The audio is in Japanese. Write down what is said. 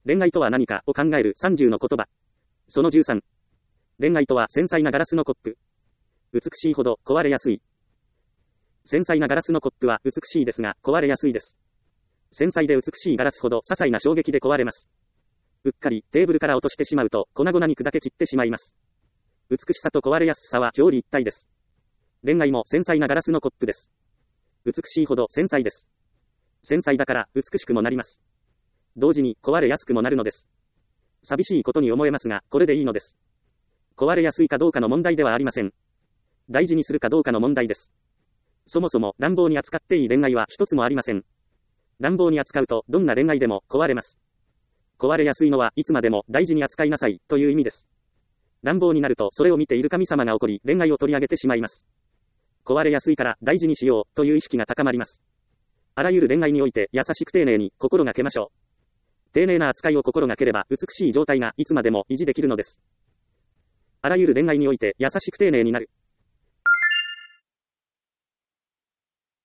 恋愛とは何かを考える30の言葉。その13。恋愛とは繊細なガラスのコップ。美しいほど壊れやすい。繊細なガラスのコップは美しいですが壊れやすいです。繊細で美しいガラスほど些細な衝撃で壊れます。うっかりテーブルから落としてしまうと粉々に砕け散ってしまいます。美しさと壊れやすさは表裏一体です。恋愛も繊細なガラスのコップです。美しいほど繊細です。繊細だから美しくもなります。同時に壊れやすくもなるのです。寂しいことに思えますが、これでいいのです。壊れやすいかどうかの問題ではありません。大事にするかどうかの問題です。そもそも乱暴に扱っていい恋愛は一つもありません。乱暴に扱うとどんな恋愛でも壊れます。壊れやすいのはいつまでも大事に扱いなさいという意味です。乱暴になるとそれを見ている神様が怒り恋愛を取り上げてしまいます。壊れやすいから大事にしようという意識が高まります。あらゆる恋愛において優しく丁寧に心がけましょう。丁寧な扱いを心がければ美しい状態がいつまでも維持できるのです。あらゆる恋愛において優しく丁寧になる。